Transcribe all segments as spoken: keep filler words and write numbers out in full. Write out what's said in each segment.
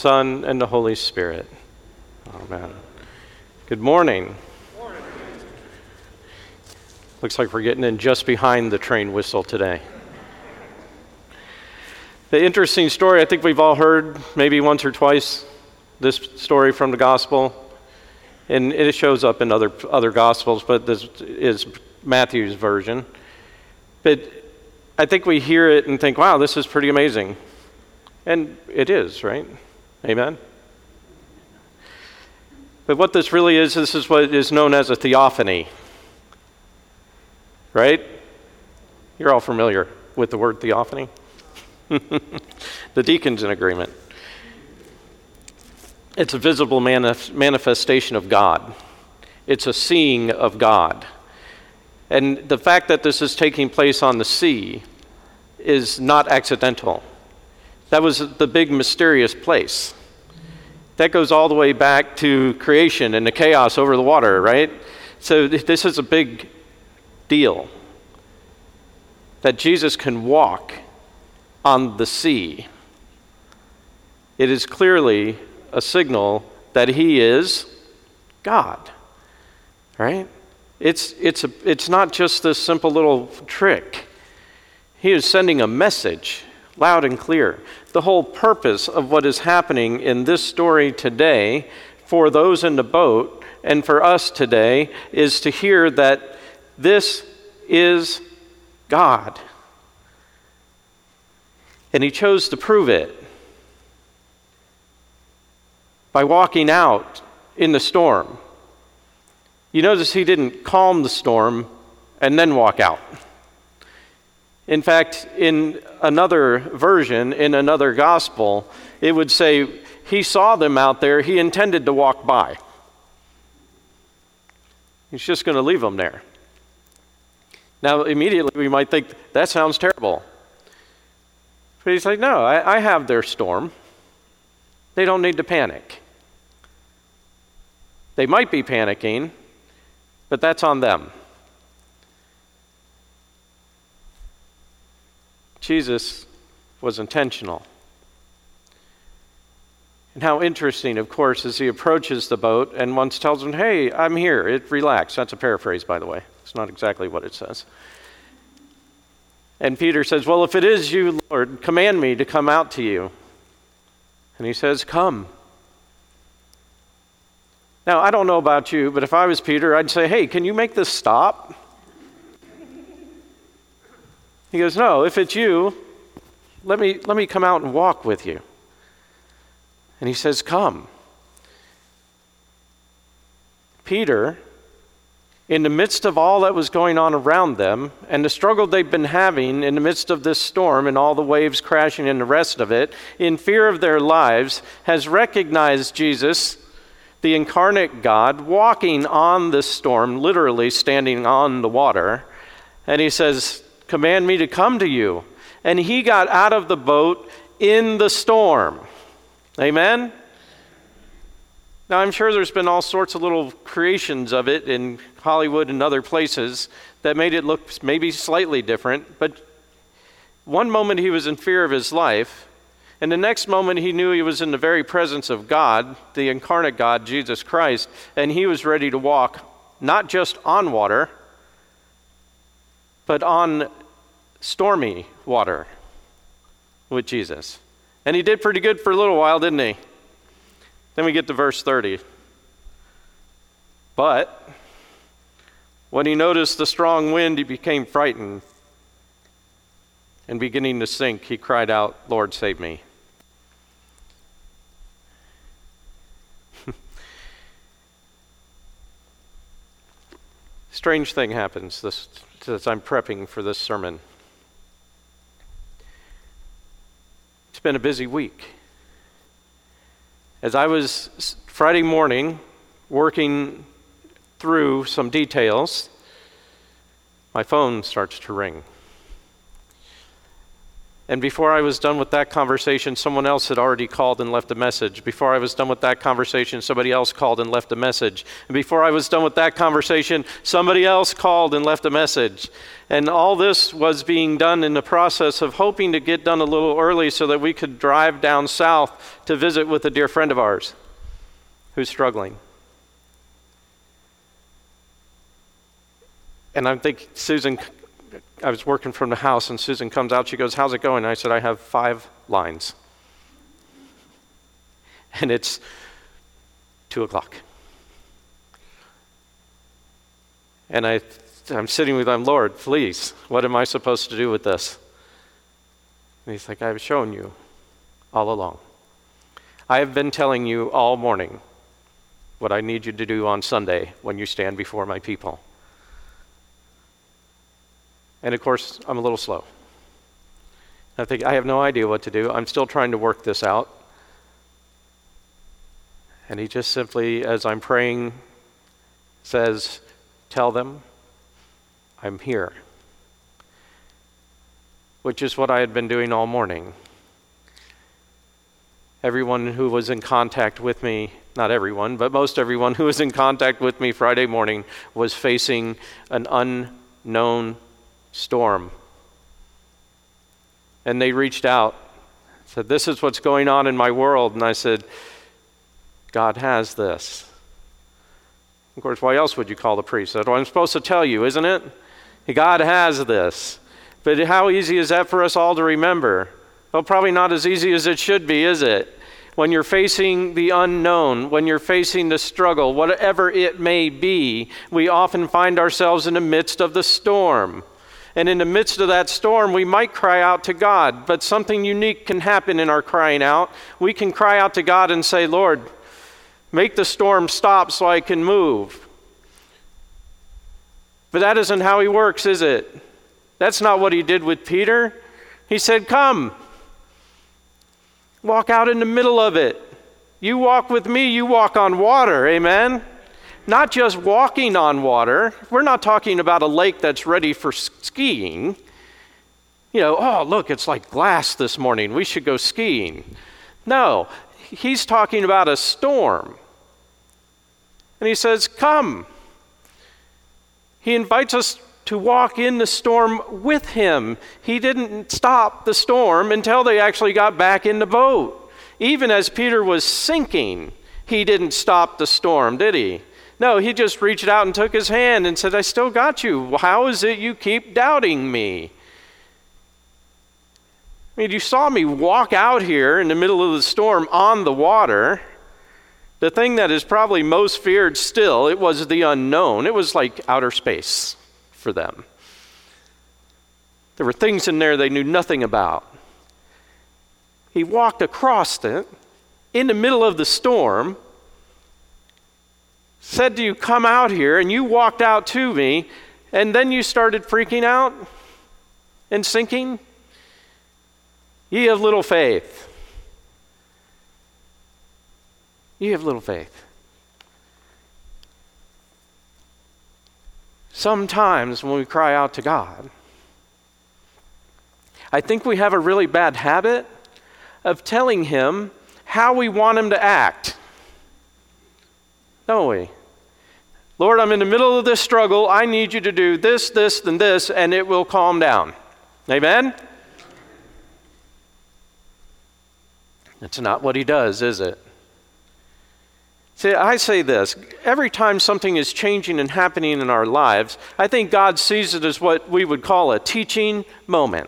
Son, and the Holy Spirit. Amen. Good morning. Morning. Looks like we're getting in just behind the train whistle today. The interesting story, I think we've all heard maybe once or twice, this story from the gospel. And it shows up in other other gospels, but this is Matthew's version. But I think we hear it and think, wow, this is pretty amazing. And it is, right? Amen? But what this really is, this is what is known as a theophany. Right? You're all familiar with the word theophany? The deacon's in agreement. It's a visible manif- manifestation of God. It's a seeing of God. And the fact that this is taking place on the sea is not accidental. That was the big mysterious place. That goes all the way back to creation and the chaos over the water, right? So th- this is a big deal. That Jesus can walk on the sea. It is clearly a signal that he is God, right? It's, it's, a, it's not just this simple little trick. He is sending a message loud and clear. The whole purpose of what is happening in this story today for those in the boat and for us today is to hear that this is God. And he chose to prove it by walking out in the storm. You notice he didn't calm the storm and then walk out. In fact, in another version, in another gospel, it would say he saw them out there, he intended to walk by. He's just going to leave them there. Now, immediately we might think, that sounds terrible. But he's like, no, I, I have their storm. They don't need to panic. They might be panicking, but that's on them. Jesus was intentional. And how interesting, of course, as he approaches the boat and once tells them, hey, I'm here, it relax. That's a paraphrase, by the way. It's not exactly what it says. And Peter says, well, if it is you, Lord, command me to come out to you. And he says, come. Now, I don't know about you, but if I was Peter, I'd say, hey, can you make this stop? He goes, no, if it's you, let me, let me come out and walk with you. And he says, come. Peter, in the midst of all that was going on around them and the struggle they've been having in the midst of this storm and all the waves crashing and the rest of it, in fear of their lives, has recognized Jesus, the incarnate God, walking on this storm, literally standing on the water. And he says, command me to come to you. And he got out of the boat in the storm. Amen? Now, I'm sure there's been all sorts of little creations of it in Hollywood and other places that made it look maybe slightly different. But one moment he was in fear of his life, and the next moment he knew he was in the very presence of God, the incarnate God, Jesus Christ, and he was ready to walk not just on water, but on stormy water with Jesus. And he did pretty good for a little while, didn't he? Then we get to verse thirty. But when he noticed the strong wind, he became frightened. And beginning to sink, he cried out, Lord, save me. Strange thing happens this, as I'm prepping for this sermon. It's been a busy week. As I was Friday morning working through some details, my phone starts to ring. And before I was done with that conversation, someone else had already called and left a message. Before I was done with that conversation, somebody else called and left a message. And before I was done with that conversation, somebody else called and left a message. And all this was being done in the process of hoping to get done a little early so that we could drive down south to visit with a dear friend of ours who's struggling. And I'm thinking, Susan, I was working from the house, and Susan comes out. She goes, "How's it going?" And I said, "I have five lines." And it's two o'clock. And I, I'm sitting with him, "Lord, please, what am I supposed to do with this?" And he's like, "I've shown you all along. I have been telling you all morning what I need you to do on Sunday when you stand before my people." And of course, I'm a little slow. I think, I have no idea what to do. I'm still trying to work this out. And he just simply, as I'm praying, says, "Tell them I'm here." Which is what I had been doing all morning. Everyone who was in contact with me, not everyone, but most everyone who was in contact with me Friday morning was facing an unknown storm. And they reached out, said, "This is what's going on in my world." And I said, "God has this." Of course, why else would you call the priest? That's what I'm supposed to tell you, isn't it? God has this. But how easy is that for us all to remember? Well, probably not as easy as it should be, is it? When you're facing the unknown, when you're facing the struggle, whatever it may be, we often find ourselves in the midst of the storm. And in the midst of that storm, we might cry out to God, but something unique can happen in our crying out. We can cry out to God and say, "Lord, make the storm stop so I can move." But that isn't how he works, is it? That's not what he did with Peter. He said, "Come, walk out in the middle of it. You walk with me, you walk on water," amen? Not just walking on water. We're not talking about a lake that's ready for skiing. You know, "Oh, look, it's like glass this morning. We should go skiing." No, he's talking about a storm. And he says, "Come." He invites us to walk in the storm with him. He didn't stop the storm until they actually got back in the boat. Even as Peter was sinking, he didn't stop the storm, did he? No, he just reached out and took his hand and said, "I still got you. How is it you keep doubting me?" I mean, you saw me walk out here in the middle of the storm on the water. The thing that is probably most feared still, it was the unknown. It was like outer space for them. There were things in there they knew nothing about. He walked across it in the middle of the storm, said to you, "Come out here," and you walked out to me, and then you started freaking out and sinking. Ye of little faith. You have little faith. Sometimes when we cry out to God, I think we have a really bad habit of telling him how we want him to act. Don't we? "Lord, I'm in the middle of this struggle. I need you to do this, this, and this, and it will calm down." Amen? It's not what he does, is it? See, I say this, every time something is changing and happening in our lives, I think God sees it as what we would call a teaching moment.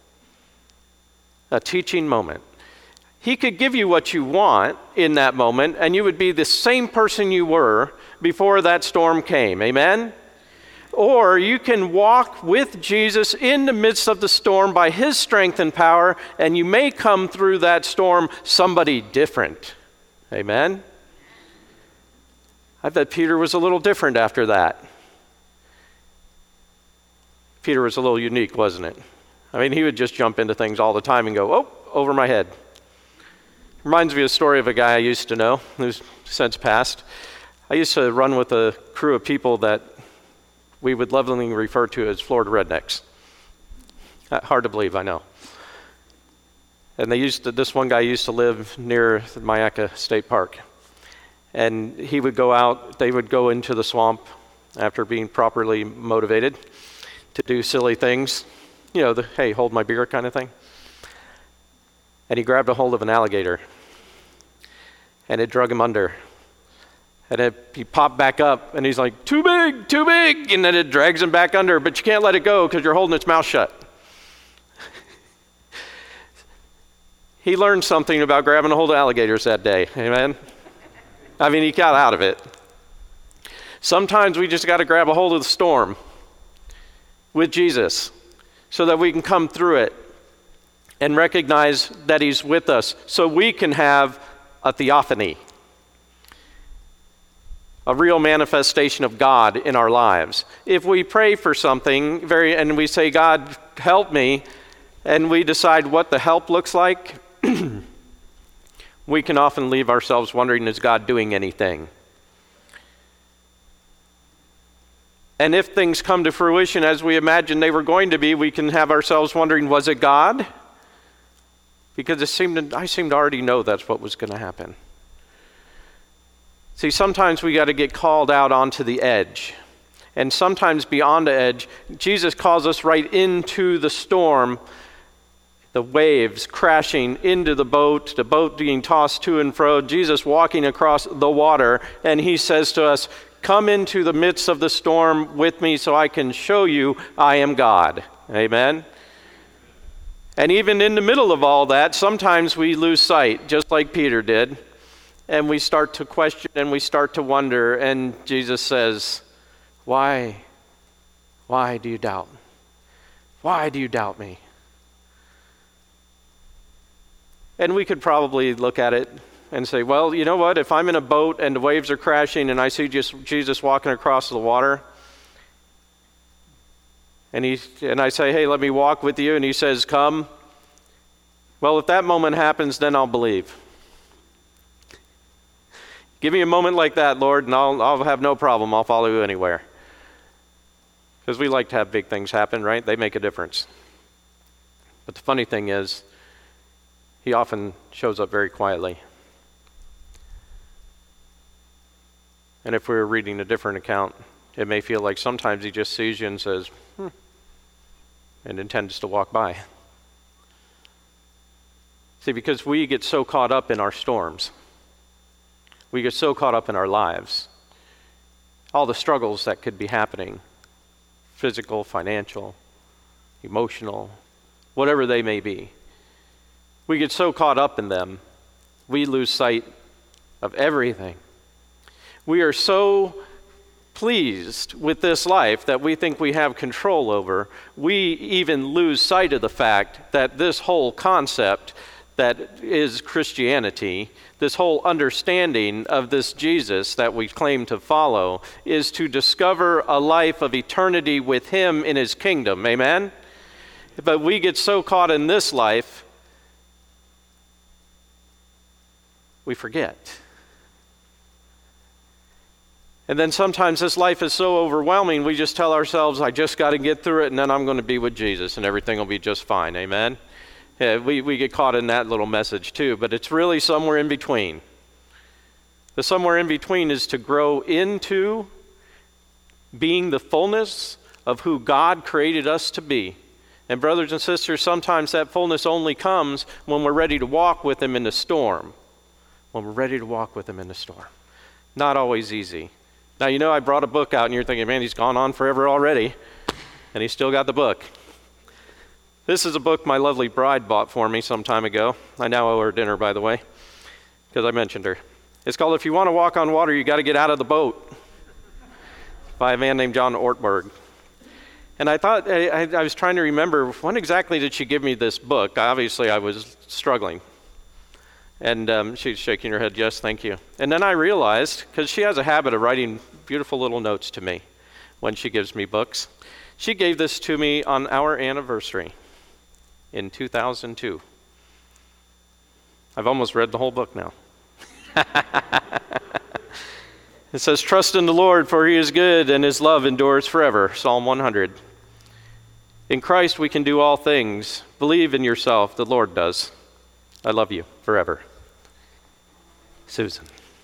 A teaching moment. He could give you what you want in that moment, and you would be the same person you were before that storm came. Amen? Or you can walk with Jesus in the midst of the storm by his strength and power, and you may come through that storm somebody different. Amen? I bet Peter was a little different after that. Peter was a little unique, wasn't it? I mean, he would just jump into things all the time and go, "Oh, over my head." Reminds me of a story of a guy I used to know who's since passed. I used to run with a crew of people that we would lovingly refer to as Florida rednecks. Uh, hard to believe, I know. And they used to, this one guy used to live near the Myakka State Park. And he would go out, they would go into the swamp after being properly motivated to do silly things. You know, the, hey, hold my beer kind of thing. And he grabbed a hold of an alligator. And it drug him under. And it, he popped back up, and he's like, too big, too big. And then it drags him back under, but you can't let it go because you're holding its mouth shut. He learned something about grabbing a hold of alligators that day, amen? I mean, he got out of it. Sometimes we just got to grab a hold of the storm with Jesus so that we can come through it and recognize that he's with us so we can have a theophany, a real manifestation of God in our lives. If we pray for something very and we say, God, help me, and we decide what the help looks like, we can often leave ourselves wondering, is God doing anything? And if things come to fruition as we imagined they were going to be, we can have ourselves wondering, was it God? Because it seemed to, I seemed to already know that's what was going to happen. See, sometimes we got to get called out onto the edge. And sometimes beyond the edge, Jesus calls us right into the storm, the waves crashing into the boat, the boat being tossed to and fro, Jesus walking across the water, and he says to us, come into the midst of the storm with me so I can show you I am God. Amen? And even in the middle of all that, sometimes we lose sight, just like Peter did, and we start to question and we start to wonder, and Jesus says, why? Why do you doubt? Why do you doubt me? And we could probably look at it and say, well, you know what? If I'm in a boat and the waves are crashing and I see just Jesus walking across the water, and he and I say, hey, let me walk with you, and he says, come. Well, if that moment happens, then I'll believe. Give me a moment like that, Lord, and I'll, I'll have no problem. I'll follow you anywhere. Because we like to have big things happen, right? They make a difference. But the funny thing is, he often shows up very quietly. And if we were reading a different account, it may feel like sometimes he just sees you and says, hmm, and intends to walk by. See, because we get so caught up in our storms. We get so caught up in our lives. All the struggles that could be happening, physical, financial, emotional, whatever they may be. We get so caught up in them, we lose sight of everything. We are so pleased with this life that we think we have control over. We even lose sight of the fact that this whole concept that is Christianity, this whole understanding of this Jesus that we claim to follow, is to discover a life of eternity with him in his kingdom. Amen? But we get so caught in this life, we forget. And then sometimes this life is so overwhelming, we just tell ourselves, I just got to get through it, and then I'm going to be with Jesus, and everything will be just fine. Amen? Yeah, we, we get caught in that little message too, but it's really somewhere in between. The somewhere in between is to grow into being the fullness of who God created us to be. And brothers and sisters, sometimes that fullness only comes when we're ready to walk with him in the storm. When we're ready to walk with him in the storm. Not always easy. Now, you know, I brought a book out and you're thinking, man, he's gone on forever already. And he's still got the book. This is a book my lovely bride bought for me some time ago. I now owe her dinner, by the way, because I mentioned her. It's called If You Want to Walk on Water, You Got to Get Out of the Boat, by a man named John Ortberg. And I thought, I, I was trying to remember, when exactly did she give me this book? Obviously, I was struggling. And um, she's shaking her head, yes, thank you. And then I realized, because she has a habit of writing beautiful little notes to me when she gives me books, she gave this to me on our anniversary in two thousand two. I've almost read the whole book now. It says, trust in the Lord, for he is good, and his love endures forever, Psalm one hundred. In Christ we can do all things. Believe in yourself, the Lord does. I love you forever. Susan.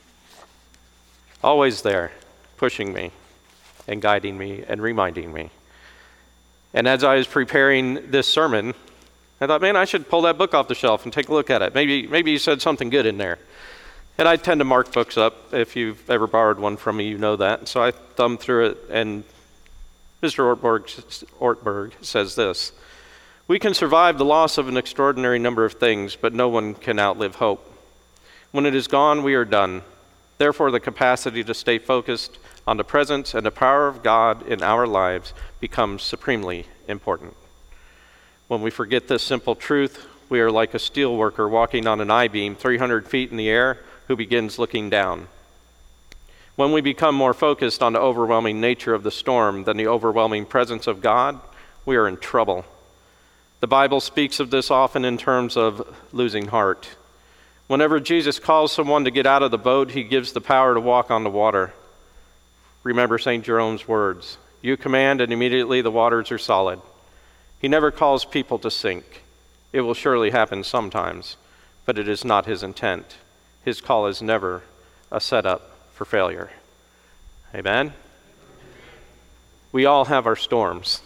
Always there, pushing me and guiding me and reminding me. And as I was preparing this sermon, I thought, man, I should pull that book off the shelf and take a look at it. Maybe maybe you said something good in there. And I tend to mark books up. If you've ever borrowed one from me, you know that. So I thumbed through it, and Mister Ortberg, Ortberg says this: we can survive the loss of an extraordinary number of things, but no one can outlive hope. When it is gone, we are done. Therefore, the capacity to stay focused on the presence and the power of God in our lives becomes supremely important. When we forget this simple truth, we are like a steel worker walking on an I-beam three hundred feet in the air who begins looking down. When we become more focused on the overwhelming nature of the storm than the overwhelming presence of God, we are in trouble. The Bible speaks of this often in terms of losing heart. Whenever Jesus calls someone to get out of the boat, he gives the power to walk on the water. Remember Saint Jerome's words, "You command and immediately the waters are solid." He never calls people to sink. It will surely happen sometimes, but it is not his intent. His call is never a setup for failure. Amen? We all have our storms.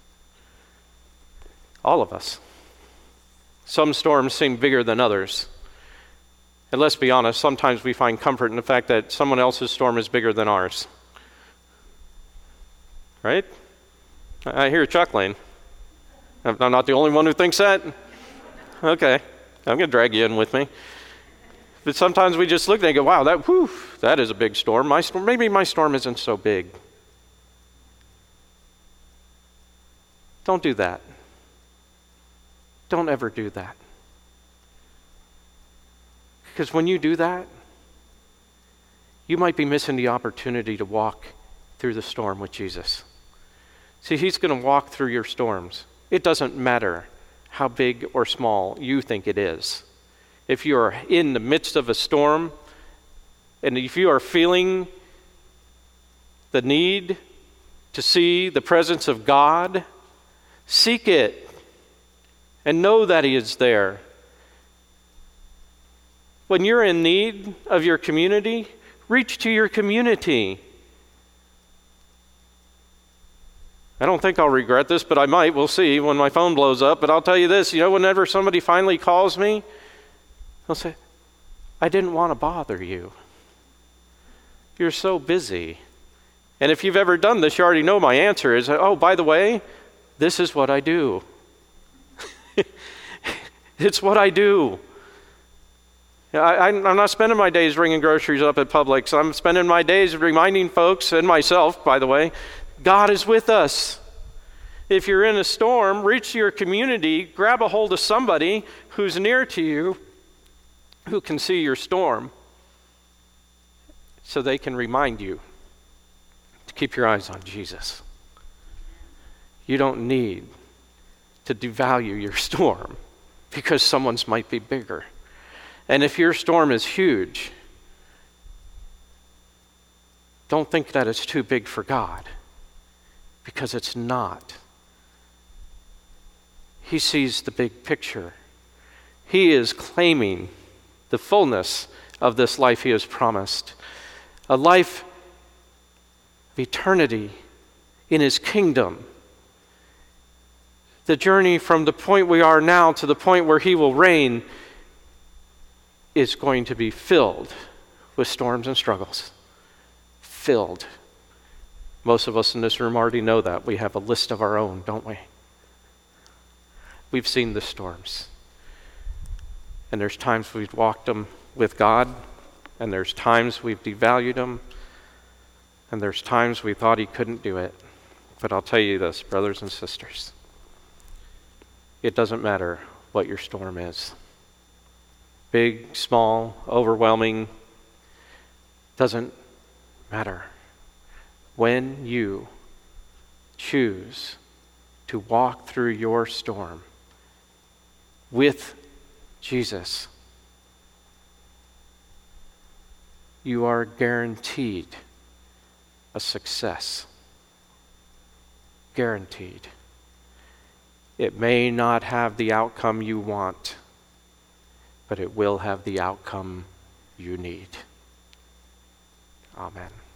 All of us. Some storms seem bigger than others. And let's be honest, sometimes we find comfort in the fact that someone else's storm is bigger than ours. Right? I hear you chuckling. I'm not the only one who thinks that. Okay, I'm going to drag you in with me. But sometimes we just look and go, wow, that, whew, that is a big storm. My storm. Maybe my storm isn't so big. Don't do that. Don't ever do that. Because when you do that, you might be missing the opportunity to walk through the storm with Jesus. See, he's going to walk through your storms. It doesn't matter how big or small you think it is. If you are in the midst of a storm, and if you are feeling the need to see the presence of God, seek it and know that he is there. When you're in need of your community, reach to your community. I don't think I'll regret this, but I might. We'll see when my phone blows up. But I'll tell you this, you know, whenever somebody finally calls me, they'll say, I didn't want to bother you. You're so busy. And if you've ever done this, you already know my answer is, oh, by the way, this is what I do. It's what I do. I, I'm not spending my days ringing groceries up at Publix. I'm spending my days reminding folks, and myself, by the way, God is with us. If you're in a storm, reach your community, grab a hold of somebody who's near to you, who can see your storm, so they can remind you to keep your eyes on Jesus. You don't need to devalue your storm because someone's might be bigger. And if your storm is huge, don't think that it's too big for God, because it's not. He sees the big picture. He is claiming the fullness of this life he has promised, a life of eternity in his kingdom. The journey from the point we are now to the point where he will reign is going to be filled with storms and struggles. Filled. Most of us in this room already know that. We have a list of our own, don't we? We've seen the storms. And there's times we've walked them with God, and there's times we've devalued him, and there's times we thought he couldn't do it. But I'll tell you this, brothers and sisters, it doesn't matter what your storm is. Big, small, overwhelming, doesn't matter. When you choose to walk through your storm with Jesus, you are guaranteed a success. Guaranteed. It may not have the outcome you want. but it will have the outcome you need. Amen.